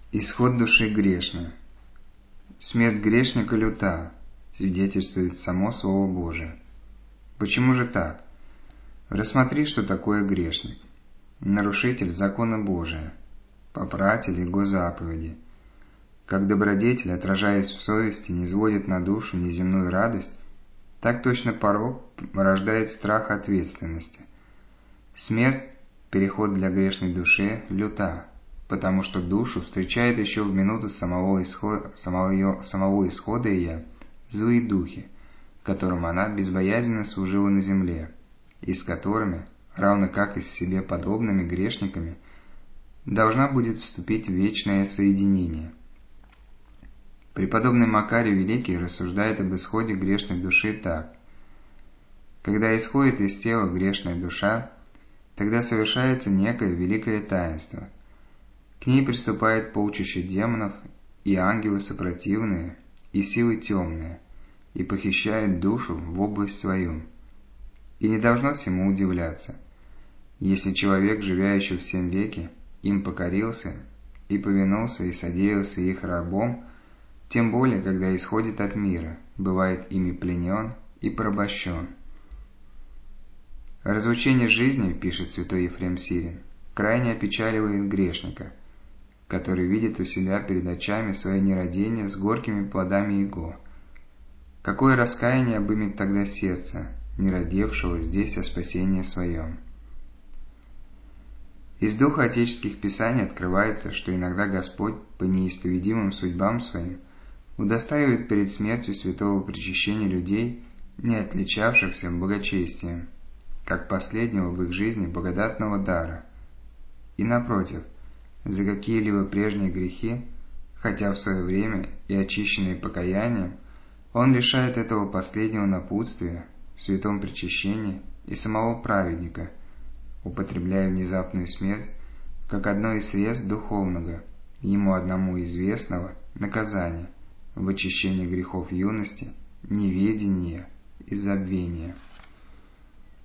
Исход души грешной. Смерть грешника люта, свидетельствует само Слово Божие. Почему же так? Рассмотри, что такое грешник. Нарушитель закона Божия, попратель Его заповеди. Как добродетель, отражаясь в совести, низводит на душу неземную радость, так точно порок рождает страх ответственности. Смерть, переход для грешной души, люта, потому что душу встречает еще в минуту самого исхода ее злые духи, которым она безбоязненно служила на земле, и с которыми, равно как и с себе подобными грешниками, должна будет вступить в вечное соединение. Преподобный Макарий Великий рассуждает об исходе грешной души так: когда исходит из тела грешная душа, тогда совершается некое великое таинство. К ней приступает полчища демонов и ангелы сопротивные, и силы темные, и похищает душу в область свою. И не должно всему удивляться, если человек, живя еще в сем веке, им покорился, и повинулся, и содеялся их рабом, тем более, когда исходит от мира, бывает ими пленен и порабощен. Разлучение с жизнью, пишет святой Ефрем Сирин, крайне опечаливает грешника, который видит у себя перед очами свое нерадение с горькими плодами его. Какое раскаяние обымет тогда сердце, не родевшего здесь о спасении своем. Из духа отеческих писаний открывается, что иногда Господь по неисповедимым судьбам своим удостаивает перед смертью святого причащения людей, не отличавшихся благочестием, как последнего в их жизни благодатного дара, и напротив, за какие-либо прежние грехи, хотя в свое время и очищенные покаянием, он лишает этого последнего напутствия в святом причащении и самого праведника, употребляя внезапную смерть как одно из средств духовного, ему одному известного, наказания в очищении грехов юности, неведения и забвения.